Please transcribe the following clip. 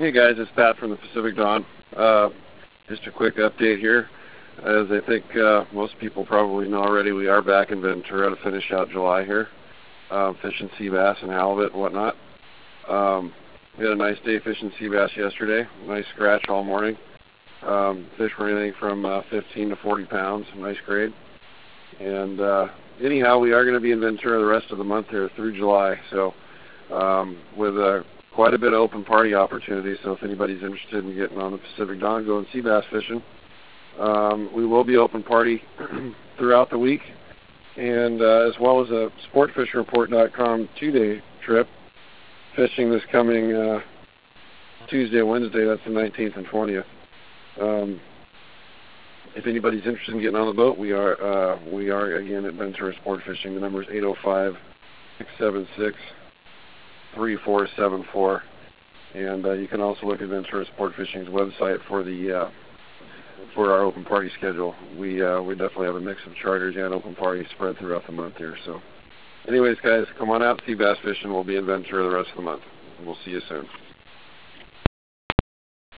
Hey guys, it's Pat from the Pacific Dawn. Just a quick update here. As I think most people probably know already, we are back in Ventura to finish out July here, fishing sea bass and halibut and whatnot. We had a nice day fishing sea bass yesterday. Nice scratch all morning. Fish were anything from 15 to 40 pounds, nice grade. And anyhow, we are going to be in Ventura the rest of the month here through July. So with quite a bit of open party opportunities. So if anybody's interested in getting on the Pacific Dawn, going sea bass fishing, we will be open party throughout the week, and as well as a sportfishingreport.com 2-day trip fishing this coming Tuesday and Wednesday. That's the 19th and 20th. If anybody's interested in getting on the boat, we are again at Ventura Sport Fishing. The number is 805-676-3474, and you can also look at Ventura Sport Fishing's website for our open party schedule. We definitely have a mix of charters and open parties spread throughout the month here. So anyways, guys, come on out, sea bass fishing. We'll be in Ventura the rest of the month. We'll see you soon.